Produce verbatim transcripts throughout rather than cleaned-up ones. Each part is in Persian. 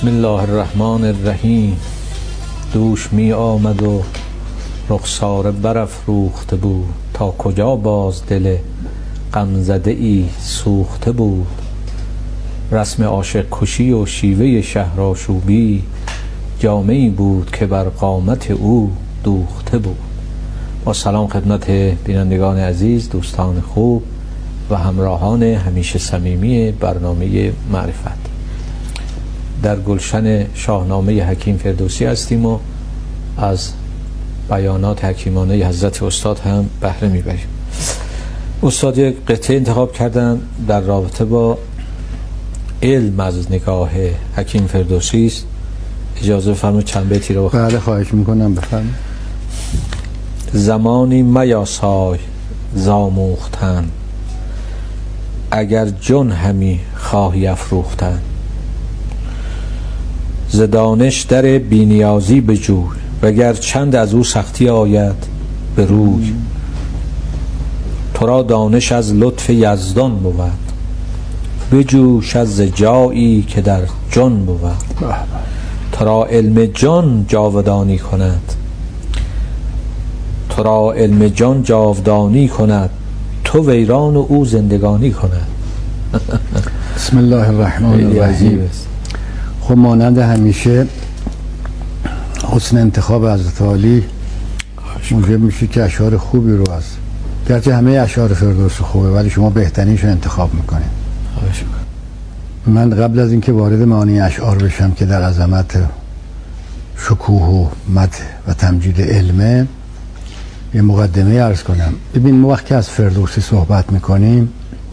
بسم الله الرحمن الرحیم. دوش می آمد و رخساره برافروخته بود، تا کجا باز دل غمزده ای سوخته بود. رسم عاشق کشی و شیوه شهرآشوبی، جامه‌ای بود که بر قامت او دوخته بود. با سلام خدمت بینندگان عزیز، دوستان خوب و همراهان همیشه صمیمی برنامه معرفت. در گلشن شاهنامه حکیم فردوسی هستیم و از بیانات حکیمانه حضرت استاد هم بهره میبریم. استاد یک قطعه انتخاب کردن در رابطه با علم از نگاه حکیم فردوسی است. اجازه بفرمایید چند بیتی رو بخونم. بله خواهش میکنم بفرمایید. زمانی میاسای زاموختن، اگر جان همی خواهی افروختن. ز دانش در بینیازی بجوی، وگر چند از او سختی آید به روی. تو را دانش از لطف یزدان بود، بجوش از جایی که در جان بود. تو را علم جان جاودانی کند، تو را علم جان جاودانی کند، تو ویران و او زندگانی کند. بسم الله الرحمن الرحیم. خب مانند همیشه حسن انتخاب حضرت عالی موجب میشه که اشعار خوبی رو از گرچه همه اشعار فردوسی خوبه ولی شما بهترینش رو انتخاب میکنید. من قبل از اینکه وارد معانی اشعار بشم که در عظمت شکوه و مدح و تمجید علمه، یه مقدمه عرض کنم. ببین ما وقتی از فردوسی صحبت میکنیم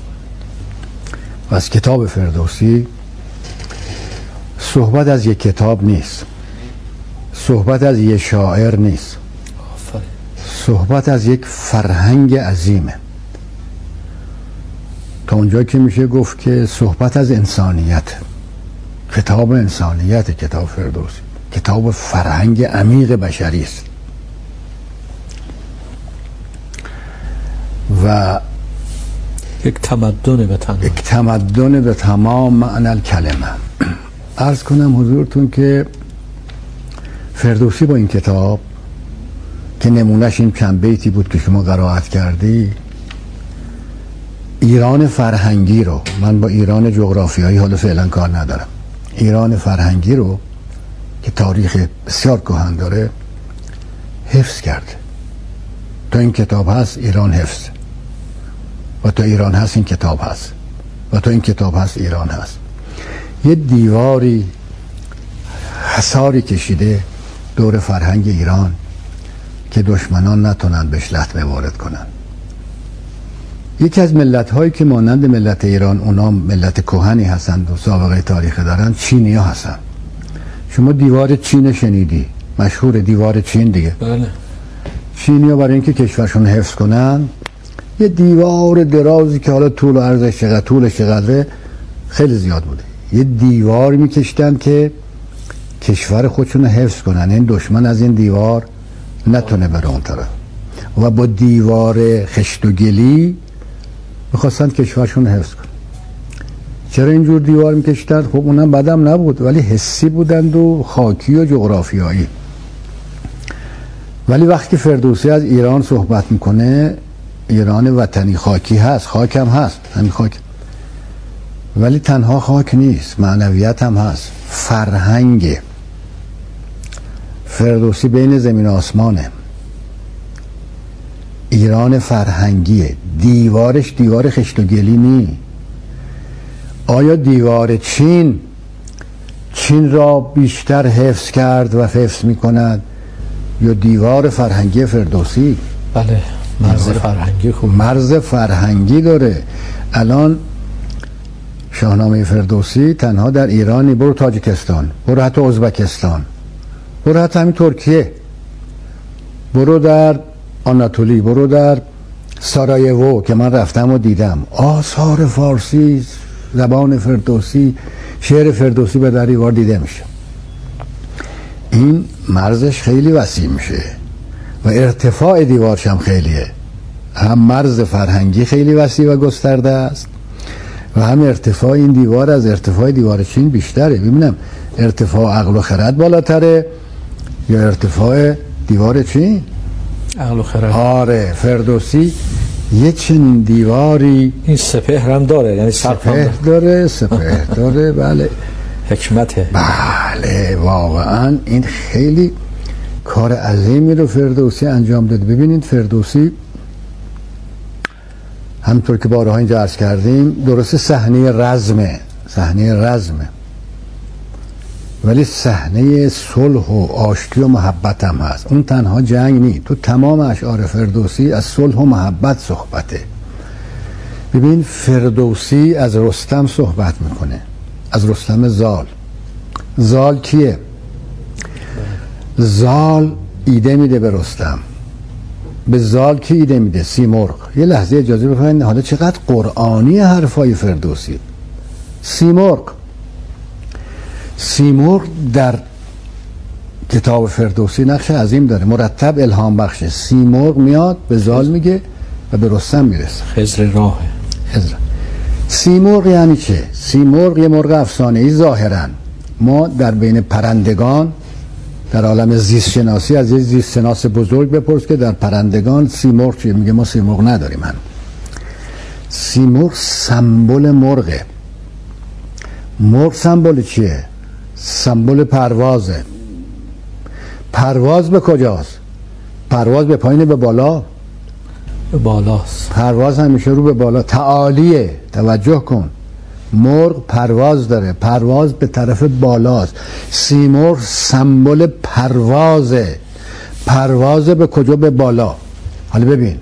و از کتاب فردوسی، صحبت از یک کتاب نیست، صحبت از یک شاعر نیست، صحبت از یک فرهنگ عظیمه. تا اونجا که میشه گفت که صحبت از انسانیت، کتاب انسانیت، کتاب فردوسی کتاب فرهنگ عمیق بشری است و یک تمدن به تمام یک تمدن به تمام معنی الکلمه. عرض کنم حضورتون که فردوسی با این کتاب که نمونهش این چند بیتی بود که شما قرائت کردی، ایران فرهنگی رو، من با ایران جغرافیایی حالا فعلا کار ندارم، ایران فرهنگی رو که تاریخ بسیار کهن داره حفظ کرده. تا این کتاب هست ایران حفظ، و تا ایران هست این کتاب هست، و تا این کتاب هست ایران هست. یه دیواری حصاری کشیده دور فرهنگ ایران که دشمنان نتونن بهش لطمه وارد کنن. یکی از ملت هایی که مانند ملت ایران، اونا ملت کهنی هستند و سابقه تاریخی دارن، چینی ها هستن. شما دیوار چین شنیدی، مشهور دیوار چین دیگه. بله. چینی ها برای اینکه کشورشون حفظ کنن یه دیوار درازی که حالا طول و عرضش چقدر، طولش چقدره خیلی زیاد بوده، یه دیوار میکشتن که کشور خودشون حفظ کنن، این دشمن از این دیوار نتونه بره اون طرف، و با دیوار خشت و گلی میخواستن کشورشون حفظ کنن. چرا اینجور دیوار میکشتن؟ خب اونم بدم نبود ولی حسی بودند و خاکی و جغرافیایی. ولی وقتی فردوسی از ایران صحبت میکنه، ایران وطنی خاکی هست، خاک هم هست، همین خاک، ولی تنها خاک نیست، معنویت هم هست، فرهنگ. فردوسی بین زمین و آسمانه، ایران فرهنگیه، دیوارش دیوار خشت و گلی نی. آیا دیوار چین چین را بیشتر حفظ کرد و حفظ می کند یا دیوار فرهنگی فردوسی؟ بله، مرز فرهنگی خوب، مرز فرهنگی داره. الان شاهنامه فردوسی تنها در ایرانی، برو تاجیکستان، برو حتی ازبکستان، برو حتی همین ترکیه، برو در آناتولی، برو در سارایوو که من رفتم و دیدم، آثار فارسی، زبان فردوسی، شعر فردوسی به در دیوار دیده میشه. این مرزش خیلی وسیع میشه و ارتفاع دیوارش هم خیلیه، هم مرز فرهنگی خیلی وسیع و گسترده است و هم ارتفاع این دیوار از ارتفاع دیوار چین بیشتره. ببینم ارتفاع عقل و خرد بالاتره یا ارتفاع دیوار چی؟ عقل و خرد. آره فردوسی یه چنین دیواری این سپهر هم داره، یعنی سپهر داره سپهر داره بله حکمته. بله واقعا این خیلی کار عظیمی رو فردوسی انجام داده. ببینید فردوسی همطور که بارها اینجا عرض کردیم درسته صحنه رزمه صحنه رزمه ولی صحنه صلح و آشتی و محبت هم هست. اون تنها جنگ نی، تو تمام اشعار فردوسی از صلح و محبت صحبته. ببین فردوسی از رستم صحبت میکنه، از رستم زال. زال کیه؟ زال ایده میده به رستم. به زال کی ایده میده؟ سیمرغ. یه لحظه اجازه بفرمایید، حالا چقدر قرآنی حرفای فردوسی. سیمرغ سیمرغ در کتاب فردوسی نقش عظیم داره، مرتب الهام بخشه. سیمرغ میاد به زال میگه و به رستم میرسه. خضر راهه. خضر. سیمرغ یعنی چه؟ سیمرغ یه مرغ افسانه‌ای ظاهرا. ما در بین پرندگان در عالم زیست شناسی از یه زیست شناس بزرگ بپرس که در پرندگان سیمرغ چیه؟ میگه ما سیمرغ نداریم. من سیمرغ سمبل مرغه. مرغ سمبل چیه؟ سمبل پروازه. پرواز به کجاست؟ پرواز به پایین به بالا؟ به بالاست. پرواز همیشه رو به بالا، تعالیه. توجه کن، مرغ پرواز داره، پرواز به طرف بالاست. سیمرغ سمبل پروازه، پرواز به کجا؟ به بالا. حالا ببین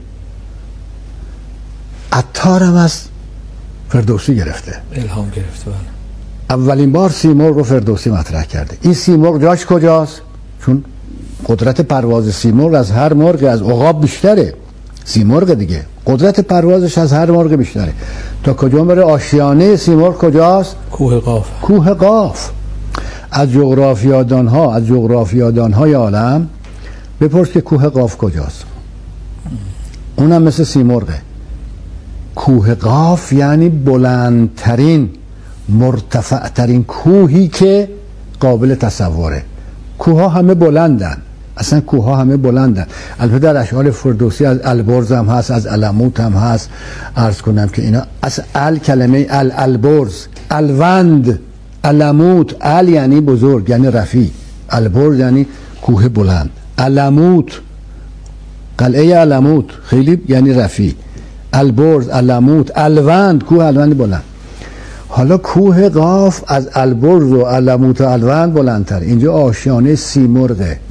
عطار هم از فردوسی گرفته، الهام گرفته. بله. اولین بار سیمرغ رو فردوسی مطرح کرده. این سیمرغ جاش کجاست؟ چون قدرت پرواز سیمرغ از هر مرغ، از عقاب بیشتره. سیمرغ دیگه قدرت پروازش از هر مرغ بیشتره. تا کجا بره؟ آشیانه سیمرغ کجاست؟ کوه قاف. کوه قاف. از جغرافیادان ها از جغرافیادان های عالم بپرس که کوه قاف کجاست. اونم مثل سیمرغه. کوه قاف یعنی بلندترین مرتفعترین کوهی که قابل تصوره. کوه ها همه بلندن، اصلا کوه ها همه بلندن. البته در اشعار فردوسی از البرز هم هست، از علموت هم هست. عرض کنم که اینا از ال کلمه ال البرز، الوند، علموت. ال یعنی بزرگ، یعنی رفیع. البرز یعنی کوه بلند. علموت، قلعه علموت خیلی یعنی رفیع. البرز، علموت، الوند، کوه الوند بلند. حالا کوه قاف از البرز و علموت و الوند بلندتر. اینجا آشیانه سیمرغه،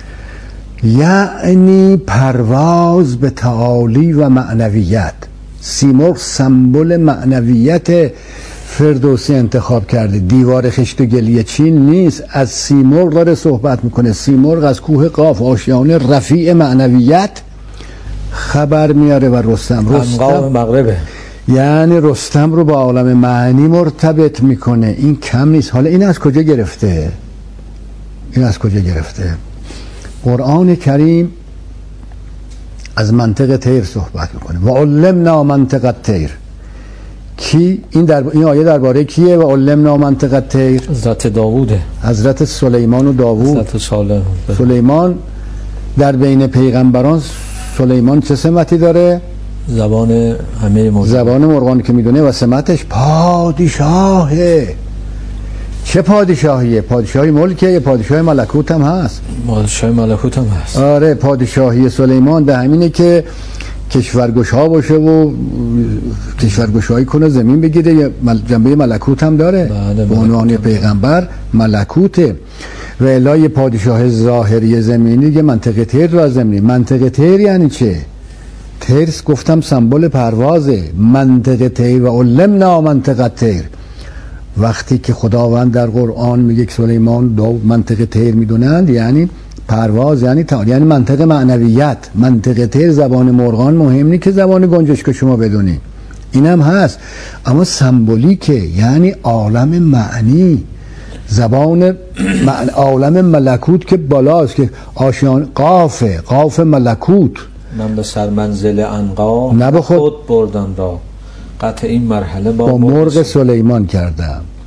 یعنی پرواز به تعالی و معنویت. سیمرغ سمبل معنویت فردوسی انتخاب کرده. دیوار خشت و گلی چین نیست، از سیمرغ داره صحبت میکنه. سیمرغ از کوه قاف، آشیانه رفیع معنویت، خبر میاره و رستم رستم مغربه، یعنی رستم رو با عالم معنی مرتبط میکنه. این کم نیست. حالا این از کجا گرفته؟ این از کجا گرفته؟ قرآن کریم از منطق طیر صحبت میکنه. و علمنا منطق الطیر. کی این در این آیه درباره کیه؟ و علمنا منطق الطیر. حضرت داووده، حضرت سلیمان و داوود. حضرت صالح. سلیمان در بین پیغمبران سلیمان چه سمتی داره؟ زبان همه موجود، زبان مرغان که میدونه و سمتش پادشاهه. چه پادشاهیه؟ پادشاهی ملکه، پادشاه ملکوت هم هست. پادشاه ملکوت هم هست. آره پادشاهی سلیمان به همینه که کشورگشا باشه و کشورگشایی کنه، زمین بگیره. جنبه ملکوت هم داره به عنوان پیغمبر. ملکوته. و الهی پادشاه ظاهری زمینی که منطقه طیر رو از زمینی. منطقه طیر یعنی چه؟ ترس گفتم سمبل پروازه. منطقه طیر و علمنا منطقه طیر. وقتی که خداوند در قرآن میگه که سلیمان دو منطقه طیر میدونند، یعنی پرواز، یعنی تا یعنی منطقه معنویت. منطقه طیر زبان مرغان مهم نیست که زبان گنجشک که شما بدونی، اینم هست، اما سمبولیکه، یعنی عالم معنی. زبان معنی عالم ملکوت که بالاست، که آشیان قافه، قاف ملکوت. من به سر منزل عنقا خود بردم را، قطع این مرحله با, با مرغ سلیمان کردم.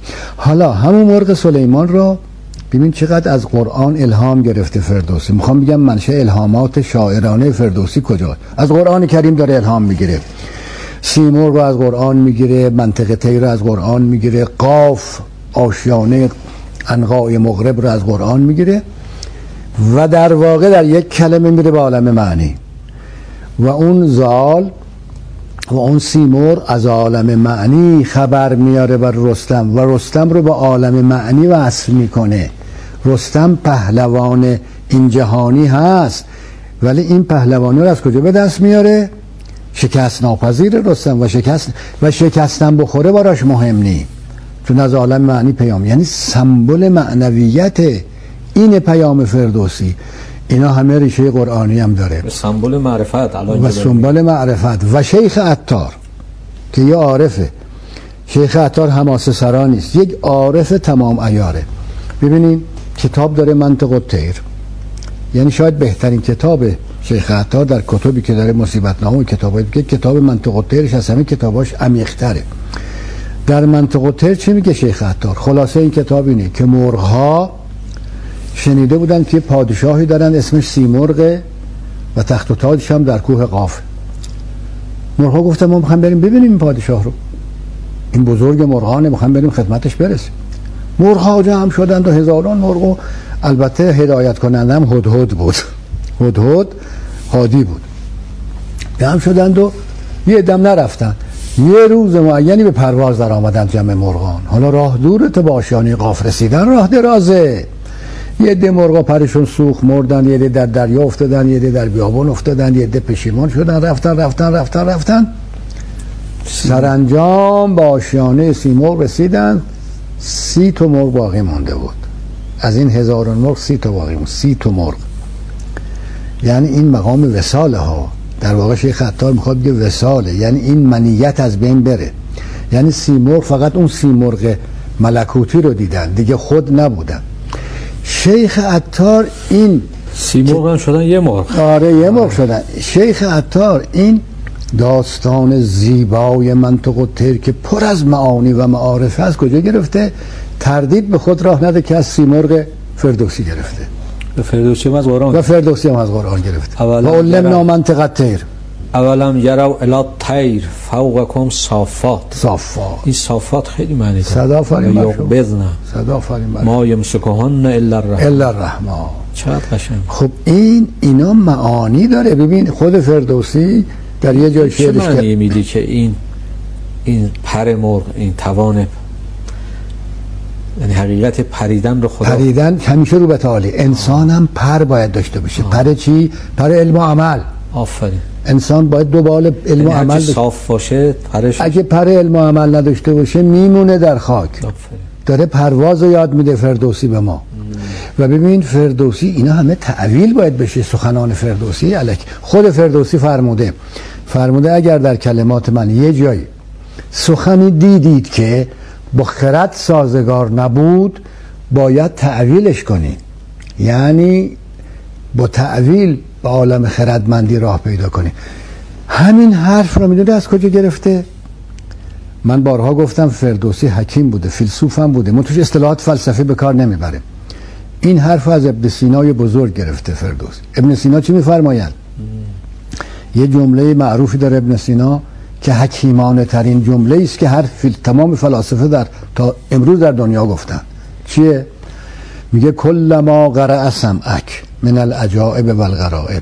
حالا همون مرغ سلیمان را ببین چقدر از قرآن الهام گرفته فردوسی. میخوام بگم منشأ الهامات شاعرانه فردوسی کجاست؟ از قرآن کریم داره الهام میگیره. سیمرغ رو از قرآن میگیره، منطق طیر رو از قرآن میگیره، قاف آشیانه عنقای مغرب رو از قرآن میگیره و در واقع در یک کلمه میره به عالم معنی. و اون زال و اون سیمرغ از عالم معنی خبر میاره بر رستم و رستم رو به عالم معنی وصل میکنه. رستم پهلوان این جهانی هست، ولی این پهلوانی رو از کجا به دست میاره؟ شکست ناپذیر رستم و شکست و شکستن بخوره براش مهم نی، چون از عالم معنی پیام، یعنی سمبل معنویت این پیام فردوسی. اینا همه ریشه قرآنی هم داره، سمبل معرفت و سمبل معرفت. و شیخ عطار که یه عارفه، شیخ عطار حماسه سرا نیست، یک عارف تمام عیاره. ببینین کتاب داره منطق الطیر، یعنی شاید بهترین کتاب شیخ عطار در کتبی که داره، مصیبت نامه و کتابایی که کتاب منطق الطیرش از همه کتاباش عمیق‌تره. در منطق الطیر چی میگه شیخ عطار؟ خلاصه این کتاب اینه که مرغ‌ها شنیده بودن که پادشاهی دارن اسمش سیمرغ و تخت و تاجش هم در کوه قاف. مرغ‌ها گفتن ما می‌خوایم بریم ببینیم این پادشاه رو، این بزرگ مرغانه، می‌خوایم بریم خدمتش برسیم. مرغ‌ها جمع شدند و هزاران مرغ، و البته هدایت کننده هم هدهد بود، هدهد هادی بود. جمع شدند و یه دم نرفتن، یه روز معینی به پرواز در آمدن جمع مرغان. حالا راه دوره تا به آشیانه قاف رسیدن راه درازه. یه عده مرغا پرشون سوخت مردن، یه عده در دریا افتادن، یه عده در بیابان افتادن، یه عده پشیمان شدن، رفتن رفتن رفتن رفتن سرانجام به آشیانه سیمرغ رسیدن. سی تا مرغ باقی مونده بود، از این هزاران مرغ سی تا باقی مونده، سی تا مرغ. یعنی این مقام وصاله ها، در واقع شیخ عطار میخواد بگه وصاله، یعنی این منیت از بین بره. یعنی سیمرغ فقط اون سیمرغ ملکوتی رو دیدن، دیگه خود نبودن. شیخ عطار این سیمرغ شدن یه مرغ، آره یه مرغ شدن. شیخ عطار این داستان زیبای منطق الطیر که پر از معانی و معارف است کجا گرفته؟ تردید به خود راه نده که از سیمرغ فردوسی گرفته. و فردوسی هم از قرآن و فردوسی هم از قرآن گرفته. و اولا علمنا منطق الطیر اولم یرو الی الطیر فوقکم صافات. صافات، این صافات خیلی معنی داره. صدا فرین بزنه صدا فرین ما یمسکهن الا الرحمن الا الرحمن. چقدر قشنگ. خب این اینا معانی داره. ببین خود فردوسی در یه جای چه معنی میدی که این این پر مرغ، این توان، یعنی حقیقت پریدن رو خدا پریدن همیشه رو به تعالی. انسان هم پر باید داشته باشه. آه. پر چی؟ پر علم و عمل. آفرین. انسان باید دو بال علم و عمل داشته. صاف باشه پرش. اگه پر علم و عمل نداشته باشه میمونه در خاک. آفرین. داره پرواز رو یاد میده فردوسی به ما. و ببین فردوسی اینا همه تعویل باید بشه. سخنان فردوسی الک خود فردوسی فرموده فرموده اگر در کلمات من یه جایی سخنی دیدید که با خرد سازگار نبود باید تعویلش کنی، یعنی با تعویل به عالم خردمندی راه پیدا کنی. همین حرف رو میدونی از کجا گرفته؟ من بارها گفتم فردوسی حکیم بوده، فیلسوف هم بوده، من توش اصطلاحات فلسفی به کار نمیبره. این حرف از ابن سینای بزرگ گرفته فردوسی. ابن سینا چی میفرماید؟ یه جمله معروفی داره ابن سینا که حکیمانه ترین جمله است که هر فیل... تمام فلاسفه در تا امروز در دنیا گفتن. چیه؟ میگه کل ما قرأ سمعک من العجائب و الغرائب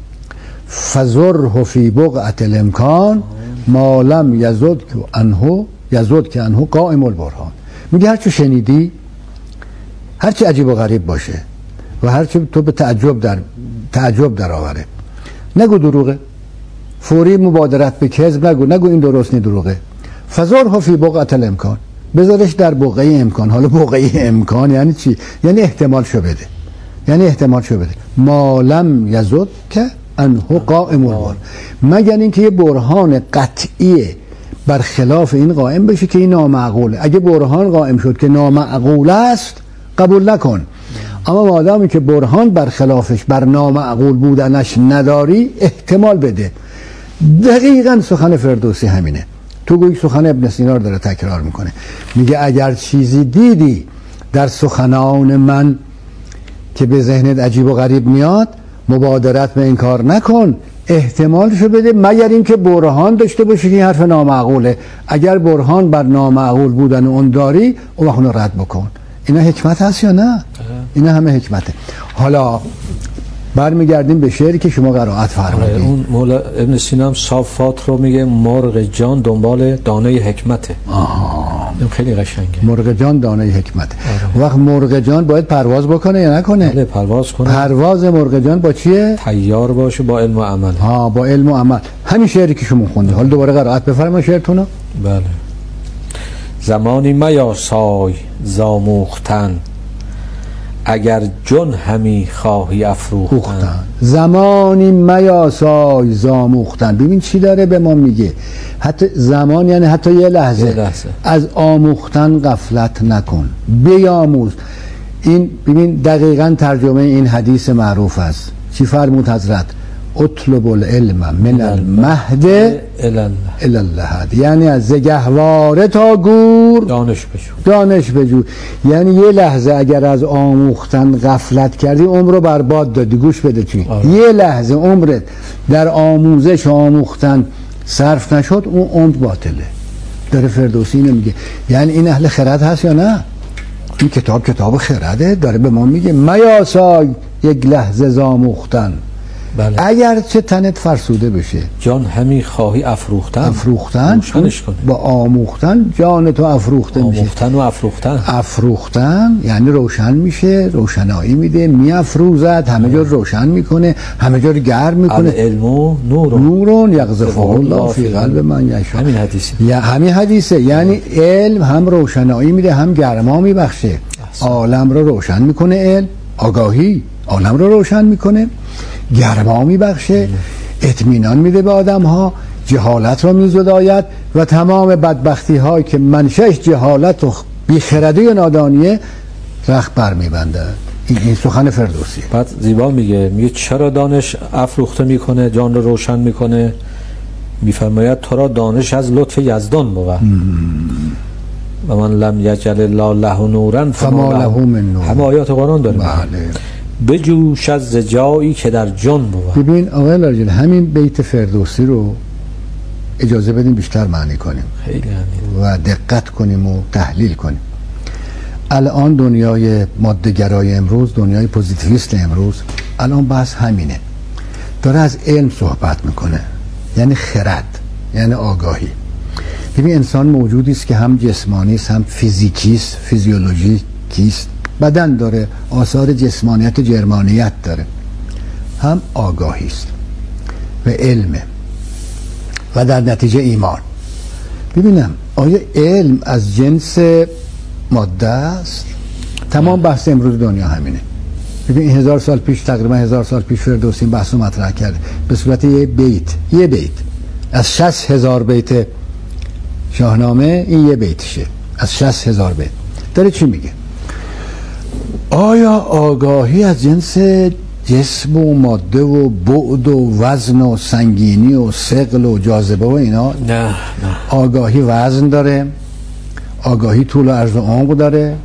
فزره فی بقعة الامکان ما لم یزد که انه یزد که انه قائم البرهان. میگه هرچی شنیدی، هرچی عجیب و غریب باشه و هرچی تو به تعجب در تعجب در آوره، نگو دروغه، فوری مبادرت به کذب نگو، نگو این درست نی دروغه. فزره فی بقعة الامکان، بذارش در بقعه امکان. حالا بقعه امکان یعنی چی؟ یعنی احتمال شو بده، یعنی احتمال شو بده. ما لم یزد که انه قائم البرهان، مگر اینکه یه برهان قطعی برخلاف این قائم بشه که این نامعقوله. اگه برهان قائم شد که نامعقول است قبول نکن، اما مادامی که برهان برخلافش بر نامعقول بودنش نداری احتمال بده. دقیقاً سخن فردوسی همینه. تو گویی سخن ابن سینا رو داره تکرار میکنه. میگه اگر چیزی دیدی در سخنان من که به ذهنت عجیب و غریب میاد، مبادرت به این کار نکن، احتمالشو بده، مگر اینکه برهان داشته باشی که این حرف نامعقوله. اگر برهان بر نامعقول بودن اون داری، اون وقت اون رد بکن. اینا حکمت هست یا نه؟ اینا همه حکمته. حالا برمیگردیم به شعری که شما قرائت فرمودید. اون مولا ابن سینا هم صافات رو میگه مرغ جان دنبال دانه حکمته. آها، این خیلی قشنگه. مرغ جان دانه حکمته. وقت مرغ جان باید پرواز بکنه یا نکنه؟ بله پرواز کنه. پرواز مرغ جان با چیه؟ تیار باشه، با علم و عمل. ها، با علم و عمل. همین شعری که شما خوندید. حالا دوباره قرائت بفرمایید شعرتونو. بله. زمانی میاسای زاموختن، اگر جن همی خواهی افروختن. زمانی میاسای زاموختن. ببین چی داره به ما میگه. حتی زمان یعنی حتی یه لحظه, یه لحظه. از آموختن غفلت نکن، بیاموز. این ببین دقیقاً ترجمه این حدیث معروف است. چی فرمود حضرت؟ اطلب العلم من المهد الی اللحد، یعنی از گهواره تا گور دانش بجو. دانش بجو. یعنی یه لحظه اگر از آموختن غفلت کردی، عمر رو برباد دادی. گوش بده چی؟ یه لحظه عمرت در آموزش آموختن صرف نشد، اون عمر باطله. داره فردوسی اینو میگه. یعنی این اهل خرد هست یا نه؟ این کتاب کتاب خرده. داره به ما میگه میاسای یک لحظه زاموختن. بله. اگر چه تنت فرسوده بشه، جان همی خواهی افروختن. افروختن روشنش کنه. با آموختن جان تو افروخته میشه. آموختن و افروختن. افروختن یعنی روشن میشه، روشنایی میده، میافروزد، همه جا روشن میکنه، همه جا رو گرم میکنه. العلم نور نورون یقذفه الله فی قلب من یشاء. همین حدیثه. یا همین حدیثه. یعنی علم هم روشنایی میده، هم گرما میبخشه. عالم رو روشن میکنه. علم آگاهی عالم رو روشن میکنه، گرما میبخشه، اطمینان میده به آدم ها، جهالت رو میزداید و تمام بدبختی هایی که منشأش جهالت و بیخردی و نادانیه رخت بر میبنده. این, این سخن فردوسیه. بعد زیبا میگه میگه چرا دانش افروخته میکنه، جان رو روشن میکنه؟ میفرماید تو را دانش از لطف یزدان بود و من لم یجعل الله له نورا فما له من نور. همه آیات قرآن داره. بله. بجوش از جایی که در جان بود. ببین آقای لاجل، همین بیت فردوسی رو اجازه بدیم بیشتر معنی کنیم. خیلی همین. و دقت کنیم و تحلیل کنیم. الان دنیای ماده‌گرای امروز، دنیای پوزیتیویست امروز، الان بحث همینه. داره از علم صحبت میکنه، یعنی خرد، یعنی آگاهی. ببین انسان موجودی است که هم جسمانی است، هم فیزیکی است، فیزیولوژیکی است، بدن داره، آثار جسمانیت و جرمانیت داره، هم آگاهی است و علمه و در نتیجه ایمان. ببینم آیا علم از جنس ماده است؟ تمام بحث امروز دنیا همینه. ببین هزار سال پیش، تقریبا هزار سال پیش فردوسی بحث رو مطرح کرده به صورت یه بیت، یه بیت از شصت هزار بیت شاهنامه. این یه بیتشه از شصت هزار بیت. داره چی میگه؟ آیا آگاهی از جنس جسم و ماده و بعد و وزن و سنگینی و ثقل و جاذبه و اینا؟ نه نه. آگاهی وزن داره، آگاهی طول و عرض و عمق داره.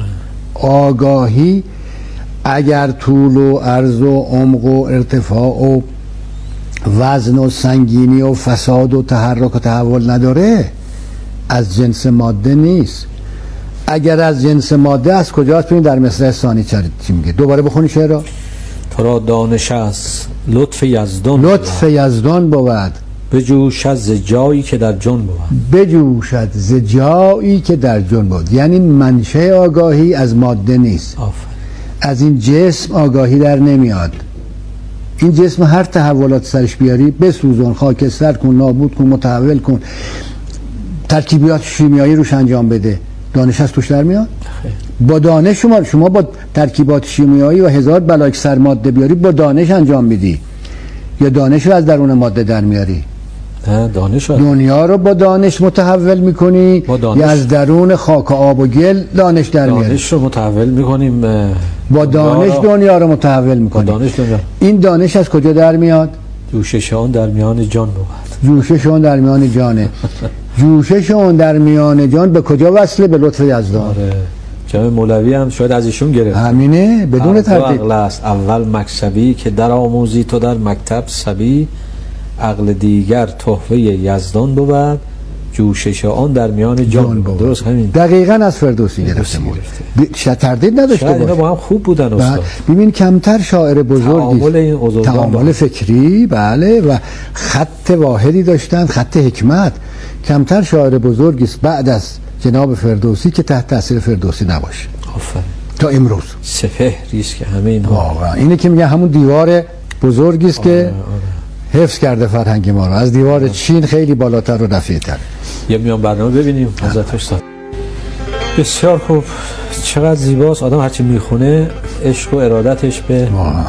آگاهی اگر طول و عرض و عمق و ارتفاع و وزن و سنگینی و فساد و تحرک و تحول نداره، از جنس ماده نیست. اگر از جنس ماده است کجاست؟ ببین در مصرع ثانی چی میگه. دوباره بخونی شعر رو. تو را دانش است لطف یزدان لطف یزدان بود. بجوشد ز جایی که در جان بود. بجوشد ز جایی که در جان بود. یعنی منشأ آگاهی از ماده نیست. آفر. از این جسم آگاهی در نمیاد. این جسم هر تحولات سرش بیاری، بسوزون، خاکستر کن، نابود کن، متحول کن، ترکیبات شیمیایی روش انجام بده، دانش از توش در میاد؟ با دانش شما شما با ترکیبات شیمیایی و هزار بلاک سر ماده بیاری، با دانش انجام میدی یا دانش رو از درون ماده در میاری؟ نه، دانش رو دنیا رو با دانش متحول میکنی یا از درون خاک و آب و گل دانش در میاری؟ دانش رو متحول میکنیم. با دانش دنیا رو متحول میکنی. دانش دنیا. این دانش از کجا در میاد؟ جوشش آن در میان جان بود. جوشش اون در میان جانه. جوشش اون در میان جان به کجا وصله؟ به لطف یزدان. آره. جناب مولوی هم شاید از ایشون گرفت. همینه، بدون تردید. عقل است اول مکسبی که در آموزی تو در مکتب سبی، عقل دیگر تحفه یزدان بود، جوشش آن در میان جان بود. درست همین. دقیقاً از فردوسی گرفته بود. ب... تردید نداشته باشه. اینا با هم خوب بودن استاد. ببین کمتر شاعر بزرگی تعامل این بزرگان، تعامل فکری، بله، و خط واحدی داشتن، خط حکمت. کمتر شاعر بزرگی است بعد از جناب فردوسی که تحت تاثیر فردوسی نباشه. آفرین. تا امروز سپهری است که همه اینها واقعا اینه که میگه همون دیوار بزرگی است که آره. حفظ کرده فرهنگ ما رو از دیوار آره. چین خیلی بالاتر و رفیع‌تر. یه میان برنامه ببینیم حضرت استاد. بسیار خوب. چقدر زیباست. آدم هرچی میخونه عشق و ارادتش به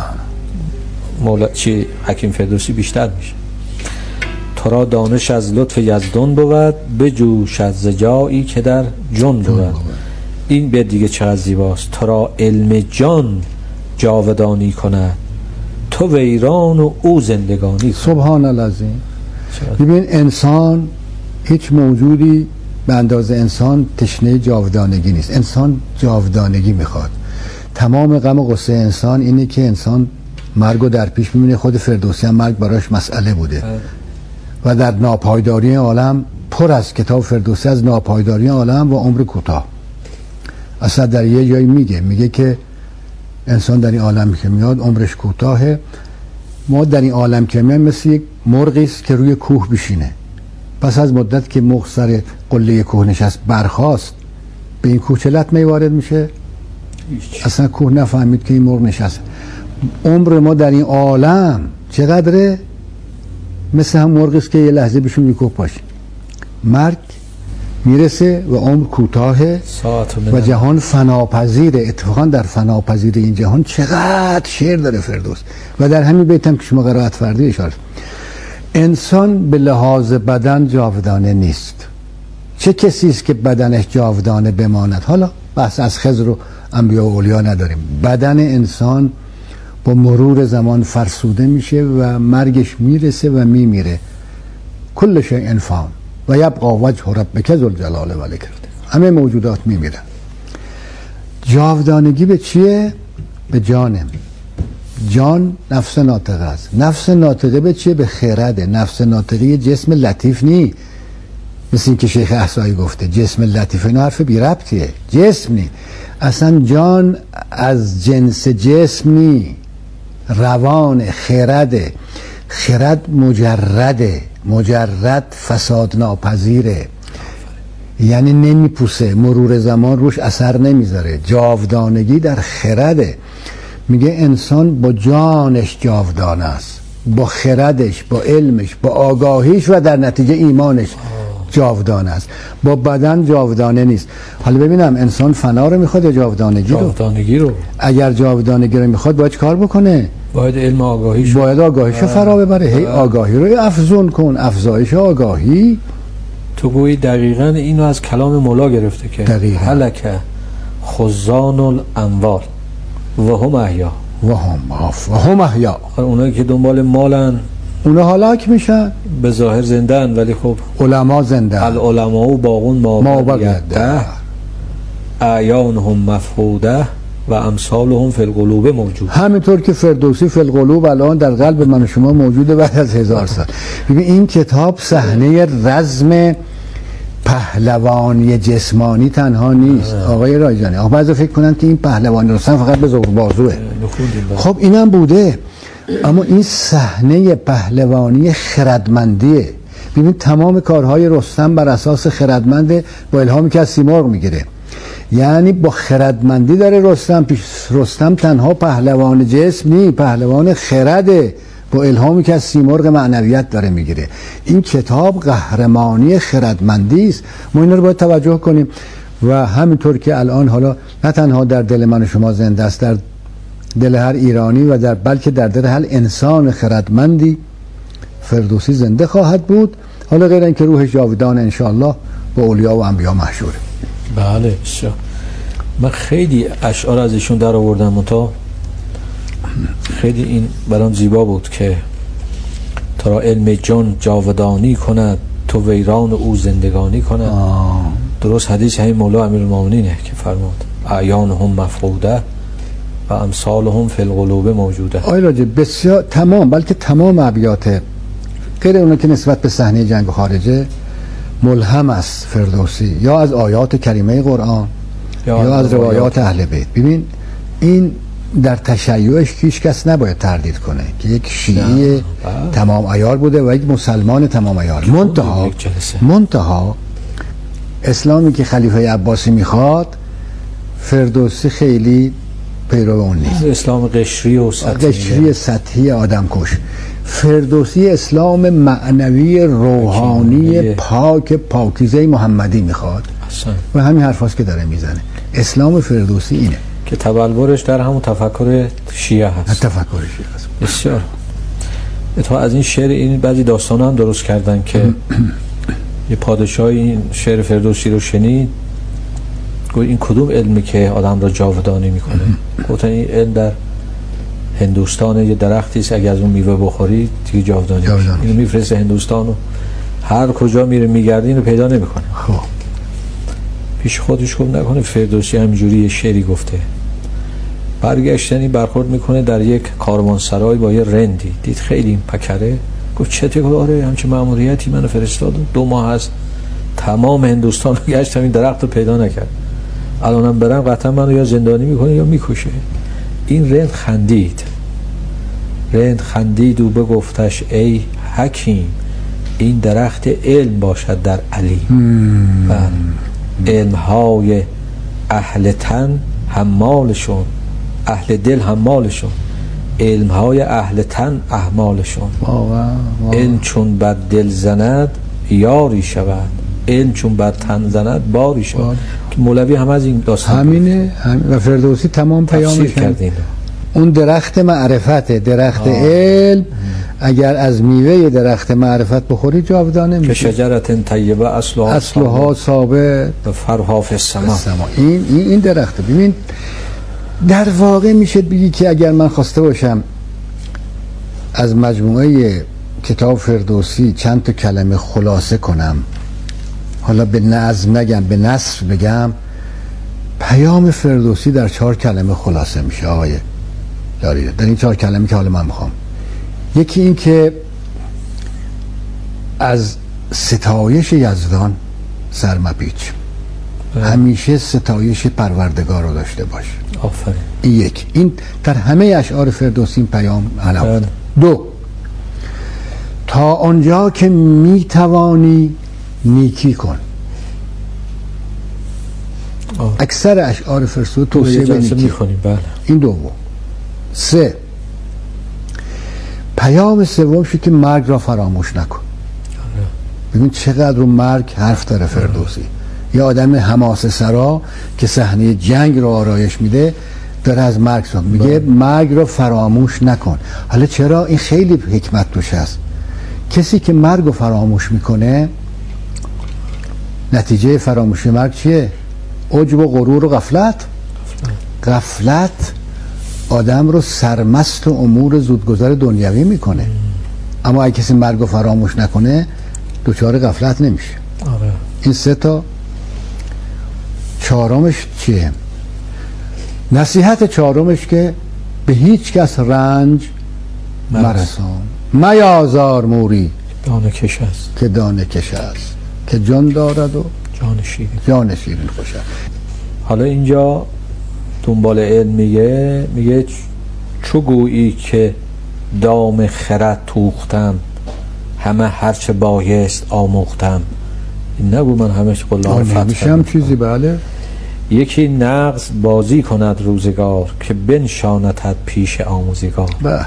مولا چی حکیم فردوسی بیشتر میشه. تو را دانش از لطف یزدان بود، بجوش از جایی که در جان بود. این به دیگه چقدر زیباست. تو را علم جان جاودانی کند، تو ویران و او زندگانی کند. سبحان العظیم. ببین انسان هیچ موجودی به اندازه انسان تشنه جاودانگی نیست. انسان جاودانگی میخواد. تمام غم و غصه انسان اینه که انسان مرگو در پیش میبینه. خود فردوسی هم مرگ براش مسئله بوده و در ناپایداری عالم پر از کتاب فردوسی از ناپایداری عالم و عمر کوتاه. اصلا در یه جایی میگه میگه که انسان در این عالم که میاد عمرش کوتاهه. ما در این عالم که میاد مثل یک مرغی است که روی کوه بشینه. پس از مدت که مرغ سر قله کوه نشست برخاست، به این کوه چه لطمه‌ای وارد میشه؟ اصلا کوه نفهمید که این مرغ نشست. عمر ما در این عالم چقدره؟ مثل هم مرغی است که یه لحظه بشون میکوب باشه. مرگ میرسه و عمر کوتاهه و جهان فناپذیره. اتفاقا در فناپذیر این جهان چقدر شعر داره فردوس. و در همین بیت هم که شما قرائت فردی اشاره، انسان به لحاظ بدن جاودانه نیست. چه کسی است که بدنش جاودانه بماند؟ حالا بحث از خضر و انبیا و اولیا نداریم. بدن انسان با مرور زمان فرسوده میشه و مرگش میرسه و میمیره. کل شیء فان و یبقى وجه ربک ذوالجلال والاکرام. همه موجودات میمیرن. جاودانگی به چیه؟ به جانه. جان نفس ناطقه است. نفس ناطقه به چیه؟ به خرده. نفس ناطقه یه جسم لطیف نی، مثل این که شیخ احصایی گفته جسم لطیف. اینا حرف بی ربطیه. جسم نی، اصلا جان از جنس جسم نی، روان خرده. خرد مجرده، مجرد فساد ناپذیره، یعنی نمیپوسه، مرور زمان روش اثر نمیذاره. جاودانگی در خرده. میگه انسان با جانش جاودانه است، با خردش، با علمش، با آگاهیش و در نتیجه ایمانش جاودانه است. با بدن جاودانه نیست. حالا ببینم انسان فنا رو میخواد یا جاودانگی رو؟ جاودانگی رو. اگر جاودانگی رو میخواد باید کار بکنه؟ باید علم آگاهیش باید آگاهیشو فرا ببره. هی آگاهی رو افزون کن. افزایش آگاهی. تو گویی دقیقاً اینو از کلام مولا گرفته که دقیقاً هلکه خزان الاموال و هم احیا و هم آف و هم احیا. اونایی که دنبال مالن اونا هلاک میشن. به ظاهر زندهن ولی خب علما زنده. العلماء باقون ما بقیده اعیانهم مفقوده و امثالهم فی القلوب موجود. همینطور که فردوسی فی القلوب الان در قلب من و شما موجوده بعد از هزار سال. ببین این کتاب صحنه رزم پهلوانی جسمانی تنها نیست. آه. آقای رایجانی آقا بعضی فکر کنن که این پهلوانی رستم فقط به زور بازوه. خب اینم بوده، اما این صحنه پهلوانی خردمندیه. ببین تمام کارهای رستم بر اساس خردمنده، با الهامی که از سیمرغ میگیره. یعنی با خردمندی داره رستم پیش. رستم تنها پهلوان جسم نی، پهلوان خرده، با الهامی که از سیمرغ معنویت داره میگیره. این کتاب قهرمانی خردمندی است. ما اینا رو باید توجه کنیم. و همینطور که الان حالا نه تنها در دل من و شما زنده است، در دل هر ایرانی و در بلکه در دل هر انسان خردمندی فردوسی زنده خواهد بود. حالا غیر اینکه روحش جاودان انشاءالله با اولیا و انبیا محشوره. بله بسیار. من خیلی اشعار از ایشون در آوردم، تا خیلی این برام زیبا بود که تو را علم جان جاودانی کند، تو ویران او زندگانی کند. آه. درست حدیث همین مولا امیرالمومنینه که فرمود اعیانهم مفقوده و امثالهم فی القلوب موجوده. آقای راجع بسیار تمام، بلکه تمام ابیات غیر اون که نسبت به صحنه جنگ خارجه ملهم است فردوسی، یا از آیات کریمه قرآن یا, یا از روایات اهل بیت. ببین این در تشیعش هیچ کس نباید تردید کنه که یک شیعی تمام عیار بوده و یک مسلمان تمام عیار. منتها منتها اسلامی که خلیفه عباسی میخواد فردوسی خیلی پیرو اون نیست. اسلام قشری و سطحی، قشری سطحی آدم کش. فردوسی اسلام معنوی روحانی پاک پاکیزه محمدی میخواد اصلا. و همین حرفاست که داره میزنه. اسلام فردوسی اینه که تبلورش در همون تفکر شیعه هست. تفکر شیعه هست. بسیار. اتفاقا از این شعر این بعضی داستانا هم درست کردن که یه پادشاهی این شعر فردوسی رو شنید، گفت این کدوم علمی که آدم را جاودانی میکنه؟ گفتن این علم در هندوستان یه درختی است، اگه از اون میوه بخوری دیگه جاودانی میشی. اینو میفرسته هندوستان و هر کجا میره میگرده اینو پیدا نمیکنه. خب پیش خودش گفت نکنه فردوسی همینجوری یه شعری گفته. برگشتنی برخورد میکنه در یک کاروانسرای با یه رندی، دید خیلی این پکره، گفت چته؟ گفت آره همچه مأموریتی منو فرستاد، دو ماه هست تمام هندوستان رو گشتم این درخت رو پیدا نکرد، الانم برم قطعا منو یا زندانی میکنه یا میکشه. این رند خندید رند خندید و بگفتش ای حکیم این درخت علم باشد در علیم و علمهای اهل تن حمالشون، اهل دل حمالشون، علمهای اهل تن احمالشون. علم چون بر دل زند یاری شود، علم چون بر تن زند باری شود. که مولوی هم از این داستان همینه همین. و فردوسی تمام پیامش کردین. اون درخت معرفت، درخت آه. علم اگر از میوه درخت معرفت بخوری جاودانه میشه. که شجرت طیبه اصلها اصلها ثابت و فرعها فی السماء. این این این درخت. ببین در واقع میشه بگی که اگر من خواسته باشم از مجموعه کتاب فردوسی چند تا کلمه خلاصه کنم، حالا به نظم نگم به نثر بگم، پیام فردوسی در چهار کلمه خلاصه میشه آقای داری. در این چهار کلمه که حالا من میخوام، یکی این که از ستایش یزدان سر مپیچ، همیشه ستایش پروردگار رو داشته باش. آفرین. این یک، این در همه اشعار فردوسی این پیام علامت. دو، تا آنجا که میتوانی نیکی کن. آه. اکثر اشعار فردوسی توصیه به نیکی می‌کنیم. بله. این دوم. سه، پیام سوم شد که مرگ را فراموش نکن. ببین چقدر رو مرگ حرف داره فردوسی. یه آدم حماسه سرا که صحنه جنگ رو آرایش میده داره از مرگ صحبت میگه مرگ رو فراموش نکن. حالا چرا؟ این خیلی حکمت توش هست. کسی که مرگ رو فراموش میکنه نتیجه فراموشی مرگ چیه؟ عجب و غرور و غفلت. غفلت آدم رو سرمست و امور زودگذر دنیوی میکنه. اما اگه کسی مرگ رو فراموش نکنه دوچار غفلت نمیشه. آره. این سه تا. چهارمش چیه؟ نصیحت چهارمش که به هیچ کس رنج مرسان، میازار موری دانه کش است که دانه کش است، که جان دارد و جان شیرین جان شیرین خوش است. حالا اینجا دنبال علم میگه میگه چو گویی که دام خرد توختم، همه هرچه بایست آموختم. این نگو من همش قلاب فتح میشم چیزی. بله. یکی نغز بازی کند روزگار، که بنشانتت پیش آموزگار. به به.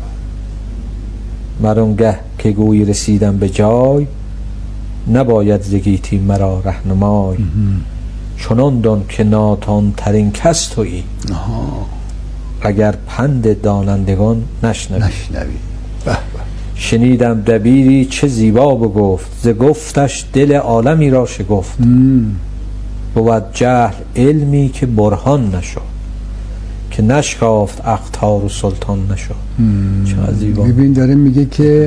مرانگه که گویی رسیدم به جای، نباید زگیتی مرا رهنمای. چنان دان که ناتان ترین کس تویی، اگر پند دانندگان نشنوی. نشنوی. به به. شنیدم دبیری چه زیبا بگفت، ز گفتش دل عالمی را شگفت. بود جهل علمی که برهان نشد، که نشکافت اقطار و سلطان نشد. چه زیبا. ببین داره میگه که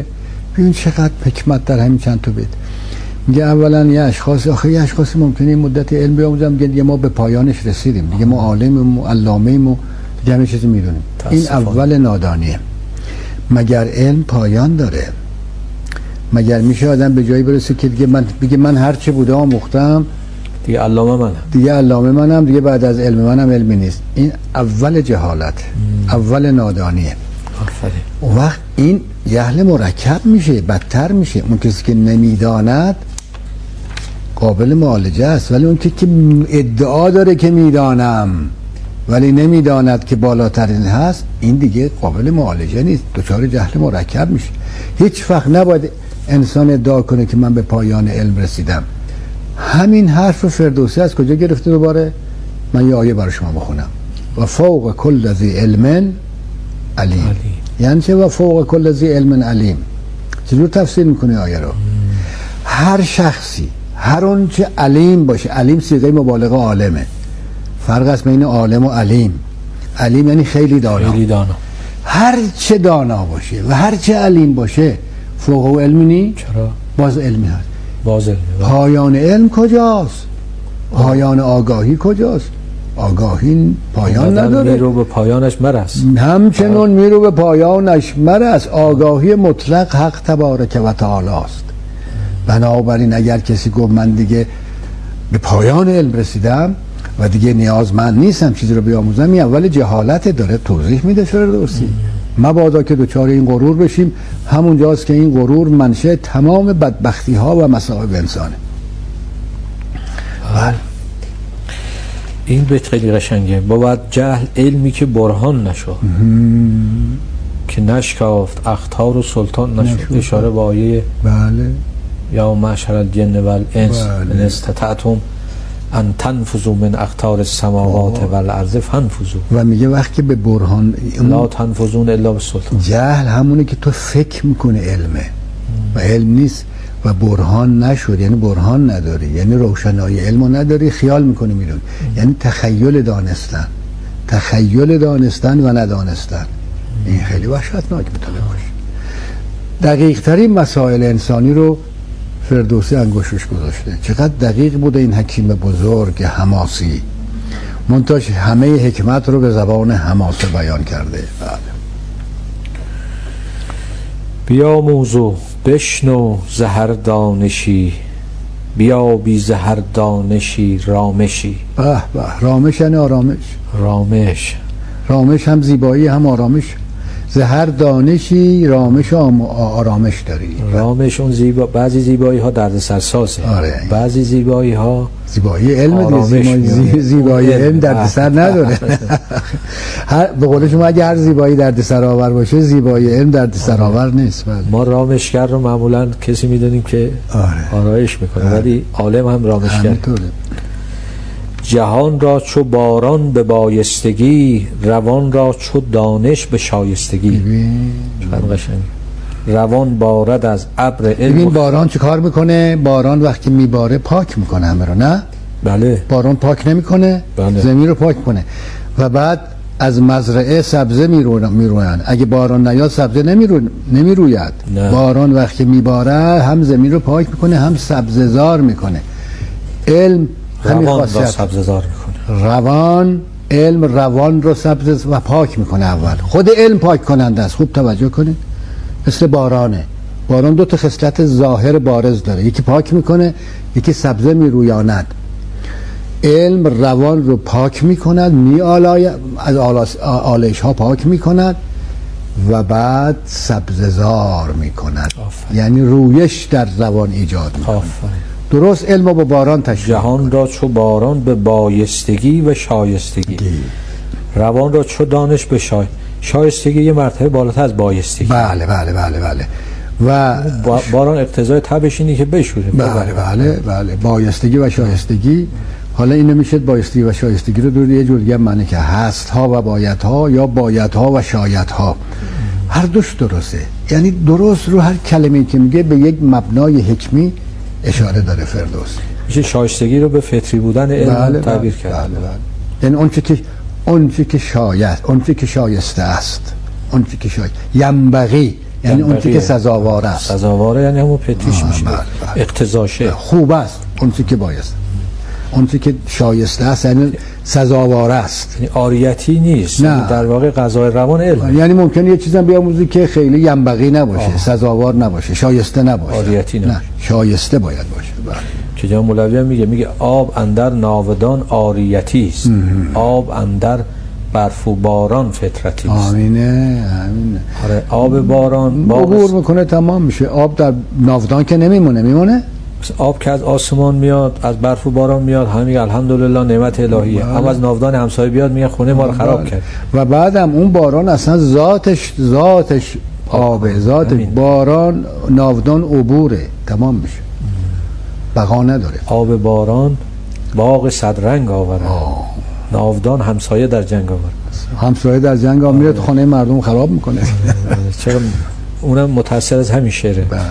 ببین چقدر حکمت در همین چند تا بیت. میگه اولا یه اشخاص، آخه یه اشخاص ممکنه این مدت علم بیاموزم، میگه دیگه ما به پایانش رسیدیم، دیگه ما عالمیم و علامه‌ایم و دیگه همه چیزی میدونیم. این اول نادانیه. مگر علم پایان داره؟ مگر میشه آدم به جایی برسه که دیگه من بگه من هر چه بوده آموختم دیگه علامه منم، دیگه علامه منم، دیگه بعد از علم منم علمی نیست؟ این اول جهالت، اول نادانیه. آفرین. اون وقت این جهل مرکب میشه، بدتر میشه. اون کسی که نمیداند قابل معالجه است، ولی اون که ادعا داره که میدانم ولی نمیداند که بالاترین هست، این دیگه قابل معالجه نیست، دچار جهل مرکب میشه. هیچ وقت نباید انسان ادعا کنه که من به پایان علم رسیدم. همین حرف فردوسی از کجا گرفته؟ دوباره من یه آیه برای شما بخونم. و فوق کل ذی علم علیم. یعنی چه و فوق کل ذی علم علیم؟ چجور تفسیر میکنه آیه رو؟ هر شخصی هر اون چه علیم باشه، علیم صیغه مبالغه عالمه، فرق است بین عالم و علیم. علیم یعنی خیلی دانا. خیلی دانا. هر چه دانا باشه و هر چه علیم باشه فوق و علمی نی؟ چرا؟ باز علمی هست. باز علمی. پایان علم کجاست؟ پایان آگاهی کجاست؟ آگاهی پایان نداره. میرو به پایانش مرس. همچنون میرو به پایانش مرس. آگاهی مطلق حق تبارک و تعالی است. بنابراین اگر کسی گفت من دیگه به پایان علم رسیدم و دیگه نیازمند نیستم چیزی رو بیاموزم، این اول جهالت داره توضیح میده فردوسی. مبادا که دوچار این غرور بشیم، همونجاست که این غرور منشأ تمام بدبختی ها و مصائب انسانه. بله. این بیت خیلی قشنگه. بود جهل علمی که برهان نشد که نشکافت اخطار و سلطان نشد. نشد. اشاره با آیه بله یا معشر الجن والانس ان استطعتم ان تنفذوا من اقطار السماوات والارض فانفذوا. و میگه وقتی به برهان لا تنفذون الا بالسلطان. جهل همونه که تو فکر میکنه علمه و علم نیست. و برهان نشد یعنی برهان نداری، یعنی روشنایی علمو نداری، خیال میکنی میدونی، یعنی تخیل دانستن، تخیل دانستن و ندانستن. این خیلی وحشتناک میتونه باشه. دقیق ترین مسائل انسانی رو فردوسی انگشتش گذاشته. چقدر دقیق بوده این حکیم بزرگ حماسی، منتاش همه حکمت رو به زبان حماسه بیان کرده. بله. بیا موضوع بشنو زهر دانشی، بیا بی زهر دانشی رامشی. به به. رامش یعنی آرامش. رامش رامش هم زیبایی هم آرامش. زهر دانشی، رامش و آرامش داری. رامش اون زیبا، بعضی زیبایی ها درد سرسازه. آره. بعضی زیبایی ها زیبایی علم دیگه. زیبایی, زیبایی علم درد سر نداره. هر به قول شما اگه هر زیبایی درد سر آور باشه، زیبایی علم درد سر آور نیست. بله. ما رامشگر رو معمولا کسی میدونیم که آره. آرایش میکنه، آره. ولی عالم هم رامشگر. جهان را چو باران به بایستگی، روان را چو دانش به شایستگی. چقدر قشنگ. روان بارد از ابر علم. ببین باران چه کار میکنه؟ باران وقتی میباره پاک میکنه همه رو، نه؟ بله. باران پاک نمیکنه؟ بله. زمین رو پاک کنه و بعد از مزرعه سبزه میروین. اگه باران نیاد سبزه نمیرو نمیروید. نه. باران وقتی میباره هم زمین رو پاک میکنه هم سبزه‌زار میکنه. علم روان را سبززار میکنه. روان علم روان رو سبز و پاک میکنه. اول خود علم پاک کننده است. خوب توجه کنید. مثل بارانه. باران دو تا خصلت ظاهر بارز داره، یکی پاک میکنه، یکی سبزه میرویاند. علم روان رو پاک میکند، میآلاید، از آلایش ها پاک میکند و بعد سبززار میکند. یعنی رویش در روان ایجاد میکند. درست علم رو با باران تشریح. جهان را چو باران به بایستگی و شایستگی دی. روان را چو دانش به شای شایستگی یه مرتبه بالاتر از بایستگی. بله بله بله بله. و با باران اقتضای تبش اینی که بشوره. بله بله بله. بایستگی و شایستگی. حالا این نمیشه بایستگی و شایستگی رو دور یه جور دیگه معنی که هست ها و باید ها یا باید ها و شاید ها. هر دوش درسته. یعنی درست رو هر کلمه‌ای که میگه به یک مبنای حکمی اشاره داره فردوسی. میشه شایستگی رو به فطری بودن علم بله تعبیر کرد. بله بله. یعنی اون چه که اون چه که شاید، اون چه که شایسته است، اون چه که شاید ینبغی یعنی اون چیزی که سزاوار است. سزاواره یعنی همون پتیش میشه، اقتضاشه، خوب است، اون چیزی که بایست، اون چیزی که شایسته است، یعنی سزاوار است، یعنی عاریتی نیست. نه. در واقع قضای روان علم، یعنی ممکنه یه چیزی بیاموزی که خیلی ینبغی نباشه، آه. سزاوار نباشه، شایسته نباشه، عاریتی نباشه. نه، شایسته باید باشه. بله. که جناب مولوی هم میگه میگه آب اندر ناودان عاریتی است، آب اندر برف و باران فطرتی است. آمینه آمینه. آره، آب باران عبور میکنه تمام میشه. آب در ناودان که نمیمونه، میمونه. آب که از آسمان میاد، از برف و باران میاد، همه میگه الحمدلله نعمت الهیه. بله. اما از ناودان همسایه بیاد میگه خونه ما رو خراب کرد. و بعدم اون باران اصلا ذاتش ذاتش آبه، ذات باران ناودان عبوره، تمام میشه، بقا نداره. آب باران باغ صد رنگ آورد، ناودان همسایه در جنگ آورد. همسایه در جنگ آورد، میره تو خانه مردم خراب میکنه. چرا اونم متأثر از همین شعره. بله.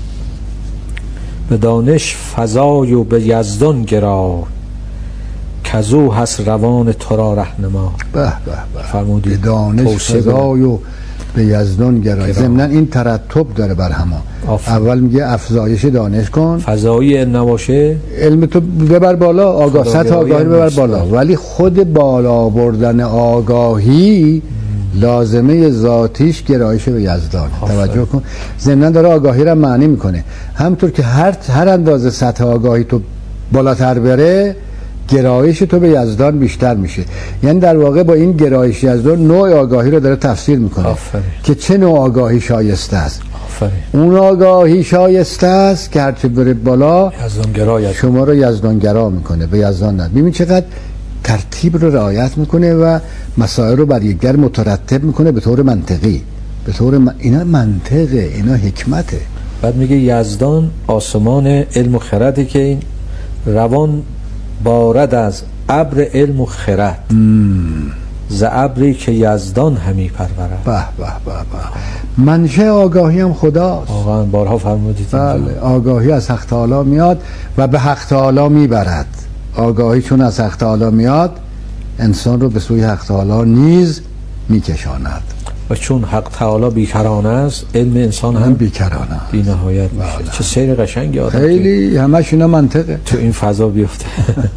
به دانش فضای و به یزدان گرای، کزو هست روان تو را رهنما. به به به. فرمودید به دانش فضای و به یزدان گرای. ضمن این ترتب داره بر هما. اول میگه افزایش دانش کن، فضایی علم نباشه علم تو ببر بالا، آگاه سطح آگاهی ببر بالا، ولی خود بالا بردن آگاهی لازمه ذاتیش گرایش به یزدان. توجه کن، ضمن داره آگاهی را معنی میکنه. همطور که هر هر اندازه سطح آگاهی تو بالاتر بره، گرایش تو به یزدان بیشتر میشه. یعنی در واقع با این گرایش یزدان نوع آگاهی رو داره تفسیر میکنه. آفره. که چه نوع آگاهی شایسته است. آفره. اون آگاهی شایسته است که هرچه بره بالا یزدانگرا شما رو یزدانگرا میکنه، به یزدان ند. ببین چقدر ترتیب رو رعایت میکنه و مسائل رو بر یکدیگر مترتب میکنه به طور منطقی، به طور من... اینا منطقه، اینا حکمته. بعد میگه یزدان آسمان علم و خرده که این روان بارد از ابر علم و خرد، ز ابری که یزدان همی پرورد. به به به به. منشأ آگاهی هم خداست. واقعا بارها فرمودید. بله، آگاهی از حق تعالی میاد و به حق تعالی میبرد. آگاهی چون از حق تعالی میاد، انسان رو به سوی حق تعالی نیز میکشاند. و چون حق تعالی بیکرانه است، علم انسان هم, هم بیکرانه است، بی نهایت میشه. چه سیر قشنگی آدم خیلی همش اینا منطقه تو این فضا بیفته.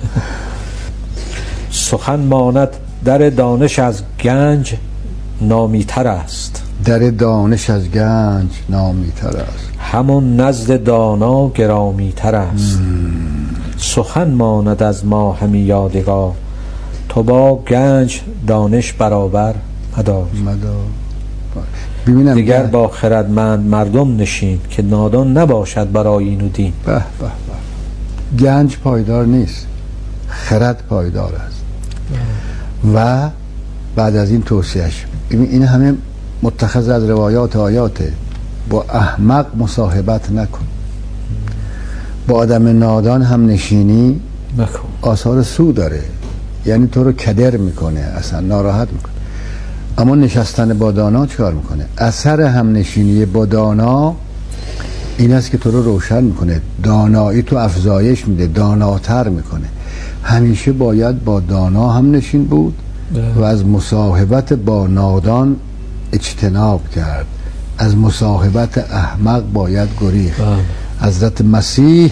سخن ماند در دانش از گنج نامیتر است، در دانش از گنج نامیتر است، همون نزد دانا گرامیتر است. سخن ماند از ما همی یادگار، تو با گنج دانش برابر مدار. ببینم دیگر با خردمند مردم نشین، که نادان نباشد برای این و دین. به به به. گنج پایدار نیست، خرد پایدار است. و بعد از این توصیهش، این همه متخذ از روایات آیاته. با احمق مصاحبت نکن، با آدم نادان هم نشینی نکن، آثار سو داره، یعنی تو رو کدر میکنه، اصلا ناراحت میکنه. اما نشستن با دانا چکار میکنه؟ اثر هم نشینی با دانا این است که تو رو روشن میکنه، دانایی تو افزایش میده، داناتر میکنه. همیشه باید با دانا هم نشین بود و از مصاحبت با نادان اجتناب کرد، از مصاحبت احمق باید گریخت. حضرت مسیح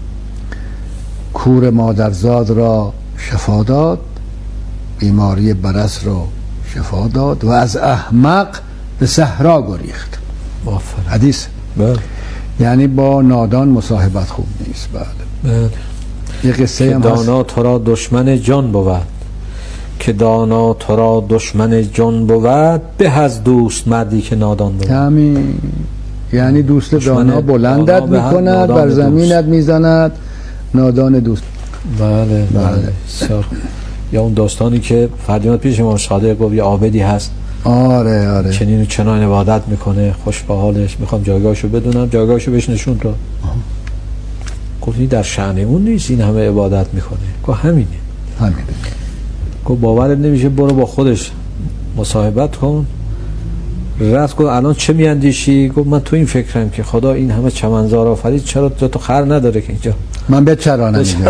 کور مادرزاد را شفا داد، بیماری برص را شفا داد و از احمق به صحرا گریخت. حدیث. بله. یعنی با نادان مصاحبت خوب نیست. بله. بله. یه قصه هم دانا تو را دشمن جان بود، که دانا تو را دشمن جان بود، به از دوست مردی که نادان بود. همین، یعنی دوست دانا بلندت میکند، بر زمینت میزند، نادان دوست. بله بله. بله. یا اون داستانی که فردیات پیش امام صادق گفت یه عابدی هست، آره آره، چنین و چنان عبادت میکنه، خوش به حالش، میخوام جایگاهشو بدونم، جایگاهشو بهش نشون داد. گفت در شأن اون نیست این همه عبادت میکنه. گفت همینه همینه. گفت باورت نمیشه، برو با خودش مصاحبت کن. رفت گفت الان چه میاندیشی؟ گفت من تو این فکرم که خدا این همه چمنزار آفرید، چرا جا تو خر نداره که اینجا من به چرانم اینجا.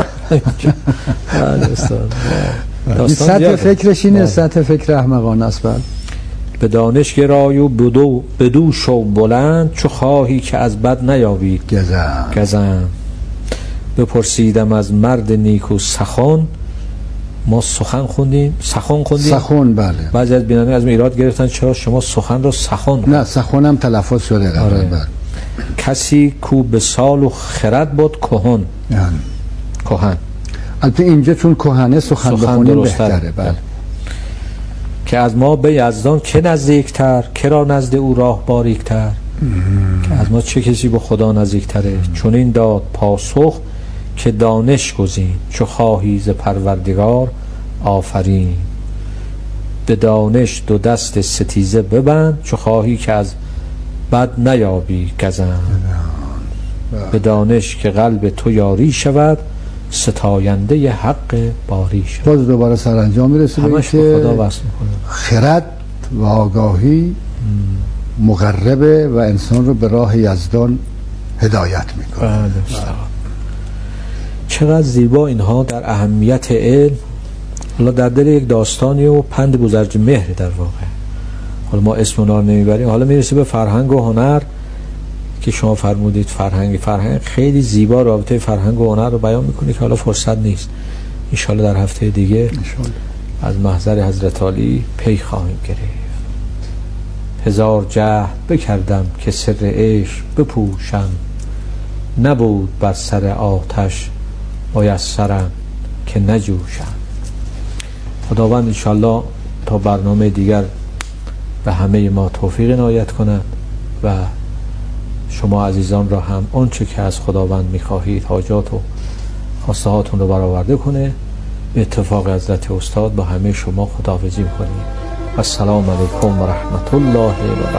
بله استاد. این سطح فکرش اینه، سطح فکر احمقانه است. به دانش گرای و بدو بدو شو بلند، چو خواهی که از بد نیابی گزند. گزند. بپرسیدم از مرد نیکو سخن، ما سخن خوندیم سخن خوندیم سخن بله. بعضی از بینندگان از ما ایراد گرفتن چرا شما سخن رو سخن؟ نه سخنم تلفظ شده. آره. بله. کسی کو به سال و خرد بود کهن. یعنی. کهن البته اینجا چون کهنه سخن, سخن بخونیم بهتره. بله. که از ما به یزدان که نزدیکتر، کرا نزد او راه باریکتر. که از ما چه کسی به خدا نزدیکتره؟ چون این داد پاسخ که دانش گزین، چو خواهی ز پروردگار آفرین. به دانش دو دست ستیزه ببند، چو خواهی که از بد نیابی گزند. به دانش که قلب تو یاری شود، ستاینده ی حق باری شود. باز دوباره سرانجام میرسه به همش به خدا وصل میکنه. خرد و آگاهی مقربه و انسان رو به راه یزدان هدایت میکنه. بله. چقدر زیبا اینها در اهمیت علم. حالا در دل یک داستانی و پند بوزرج مهر در واقع، حالا ما اسم اونا رو نمیبریم. حالا میرسه به فرهنگ و هنر که شما فرمودید فرهنگ فرهنگ خیلی زیبا رابطه فرهنگ و هنر رو بیان میکنه که حالا فرصت نیست. ان شاءالله در هفته دیگه از محضر حضرت علی پی خواهیم گرفت. هزار جهد بکردم که سر عشق بپوشم، نبود بر سر آتش میسرم که نجوشم. خداوند ان شاءالله تا برنامه دیگر به همه ما توفیق عنایت کند و شما عزیزان را هم آنچه که از خداوند می‌خواهید حاجات و خواسته هاتون رو برآورده کنه. به اتفاق حضرت استاد با همه شما خداحافظی می‌کنیم. السلام علیکم و رحمت الله و برکاته.